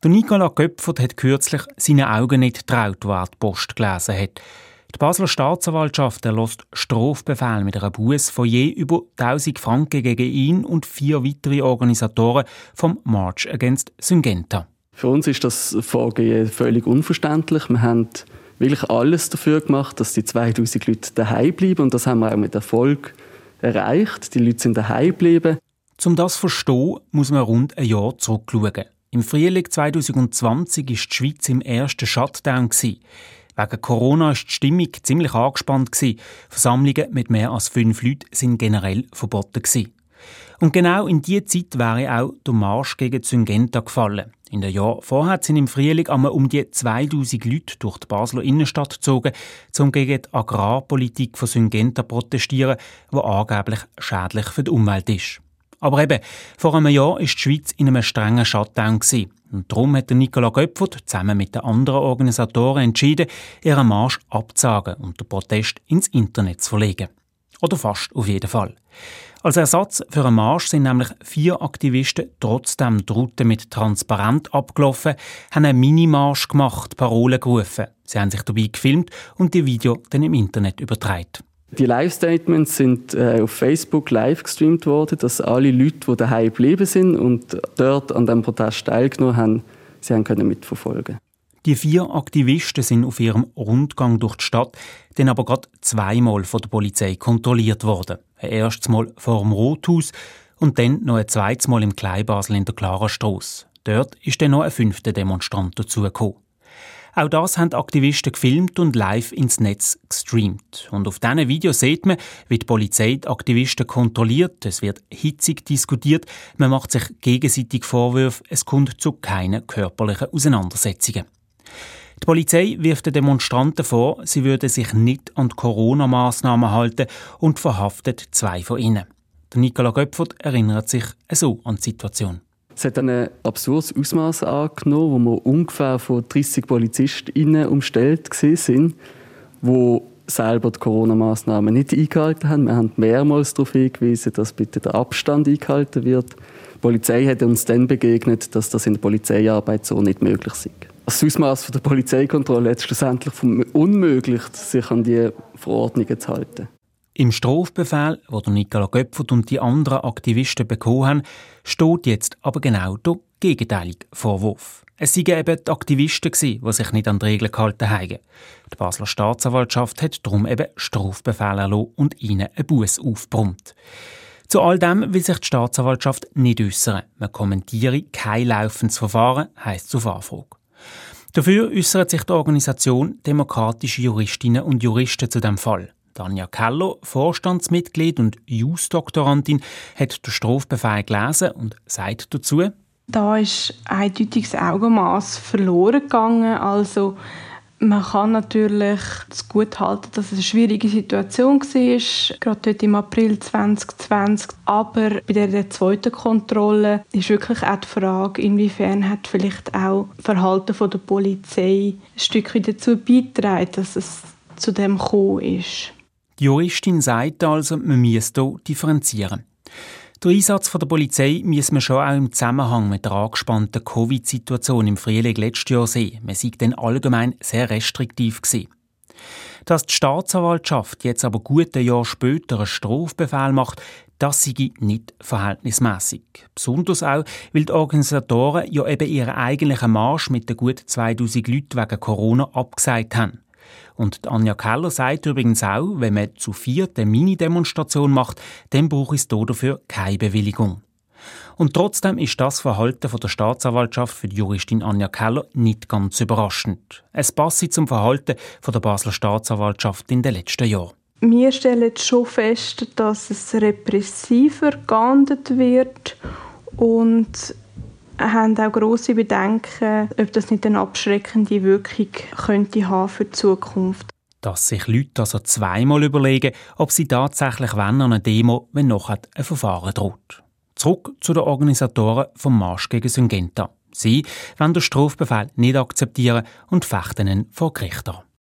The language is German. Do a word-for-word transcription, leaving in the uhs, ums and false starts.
Der Nicolas Göpfert hat kürzlich seinen Augen nicht getraut, als er die Post gelesen hat. Die Basler Staatsanwaltschaft erlässt Strafbefehl mit einer Busse von je über tausend Franken gegen ihn und vier weitere Organisatoren vom March Against Syngenta. Für uns ist das Vorgehen völlig unverständlich. Wir haben wirklich alles dafür gemacht, dass die zweitausend Leute daheim bleiben, und das haben wir auch mit Erfolg erreicht. Die Leute sind daheim geblieben. Um das zu verstehen, muss man rund ein Jahr zurückschauen. Im Frühling zwanzig zwanzig war die Schweiz im ersten Shutdown. Wegen Corona war die Stimmung ziemlich angespannt. Versammlungen mit mehr als fünf Leuten waren generell verboten. Und genau in diese Zeit wäre auch der Marsch gegen Syngenta gefallen. In den Jahren vorher sind im Frühling einmal um die zweitausend Leute durch die Basler Innenstadt gezogen, um gegen die Agrarpolitik von Syngenta zu protestieren, die angeblich schädlich für die Umwelt ist. Aber eben, vor einem Jahr war die Schweiz in einem strengen Shutdown. Und darum hat Nicolas Göpfert zusammen mit den anderen Organisatoren entschieden, ihren Marsch abzusagen und den Protest ins Internet zu verlegen. Oder fast auf jeden Fall. Als Ersatz für einen Marsch sind nämlich vier Aktivisten trotzdem die Route mit Transparent abgelaufen, haben einen Minimarsch gemacht, Parolen gerufen. Sie haben sich dabei gefilmt und die Video dann im Internet übertragen. Die Live-Statements sind äh, auf Facebook live gestreamt worden, dass alle Leute, die daheim geblieben sind und dort an dem Protest teilgenommen haben, sie haben können mitverfolgen. Die vier Aktivisten sind auf ihrem Rundgang durch die Stadt dann aber gerade zweimal von der Polizei kontrolliert worden. Ein erstes Mal vor dem Rothaus und dann noch ein zweites Mal im Kleinbasel in der Klarastrasse. Dort ist dann noch ein fünfter Demonstrant dazugekommen. Auch das haben die Aktivisten gefilmt und live ins Netz gestreamt. Und auf diesen Videos sieht man, wie die Polizei die Aktivisten kontrolliert. Es wird hitzig diskutiert, man macht sich gegenseitig Vorwürfe, es kommt zu keinen körperlichen Auseinandersetzungen. Die Polizei wirft den Demonstranten vor, sie würden sich nicht an die Corona-Massnahmen halten und verhaftet zwei von ihnen. Der Nicolas Göpfert erinnert sich so an die Situation. Es hat ein absurdes Ausmaß angenommen, wo wir ungefähr von dreissig PolizistInnen umstellt waren, die selber die Corona-Massnahmen nicht eingehalten haben. Wir haben mehrmals darauf hingewiesen, dass bitte der Abstand eingehalten wird. Die Polizei hat uns dann begegnet, dass das in der Polizeiarbeit so nicht möglich ist. Das Ausmaß der Polizeikontrolle hat es schlussendlich unmöglich, sich an die Verordnungen zu halten. Im Strafbefehl, den Nicolas Göpfert und die anderen Aktivisten bekommen haben, steht jetzt aber genau der gegenteilige Vorwurf. Es waren eben die Aktivisten, die sich nicht an die Regeln gehalten haben. Die Basler Staatsanwaltschaft hat darum eben Strafbefehle erlassen und ihnen eine Busse aufgebrummt. Zu all dem will sich die Staatsanwaltschaft nicht äußern. Man kommentiere kein laufendes Verfahren, heisst es auf Anfrage. Dafür äußert sich die Organisation Demokratische Juristinnen und Juristen zu dem Fall. Anja Keller, Vorstandsmitglied und Jus-Doktorandin, hat den Strafbefehl gelesen und sagt dazu: Da ist eindeutig das Augenmaß verloren gegangen. Also man kann natürlich es gut halten, dass es eine schwierige Situation war, gerade dort im April zwanzig zwanzig. Aber bei der zweiten Kontrolle ist wirklich auch die Frage, inwiefern hat vielleicht auch das Verhalten der Polizei ein Stück weit dazu beigetragen, dass es zu dem gekommen ist. Die Juristin sagt also, man müsse hier differenzieren. Der Einsatz der Polizei müsse man schon auch im Zusammenhang mit der angespannten Covid-Situation im Frühling letztes Jahr sehen. Man sei dann allgemein sehr restriktiv gewesen. Dass die Staatsanwaltschaft jetzt aber gut ein Jahr später einen Strafbefehl macht, das sei nicht verhältnismäßig. Besonders auch, weil die Organisatoren ja eben ihren eigentlichen Marsch mit den gut zweitausend Leuten wegen Corona abgesagt haben. Und Anja Keller sagt übrigens auch, wenn man zu viert eine Mini-Demonstration macht, dann braucht es dafür keine Bewilligung. Und trotzdem ist das Verhalten von der Staatsanwaltschaft für die Juristin Anja Keller nicht ganz überraschend. Es passt zum Verhalten von der Basler Staatsanwaltschaft in den letzten Jahren. Wir stellen schon fest, dass es repressiver geahndet wird und haben auch grosse Bedenken, ob das nicht eine abschreckende Wirkung könnte haben für die Zukunft. Dass sich Leute also zweimal überlegen, ob sie tatsächlich wollen an einer Demo, wenn nachher ein Verfahren droht. Zurück zu den Organisatoren vom Marsch gegen Syngenta. Sie wollen den Strafbefehl nicht akzeptieren und fechten ihn vor Gericht an.